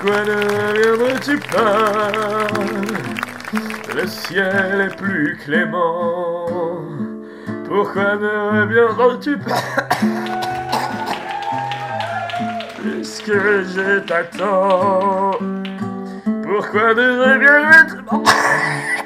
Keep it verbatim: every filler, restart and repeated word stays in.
Pourquoi ne reviendrais-tu pas? Le ciel est plus clément. Pourquoi ne reviendrais-tu pas? Puisque je t'attends. Pourquoi ne reviendrais-tu pas?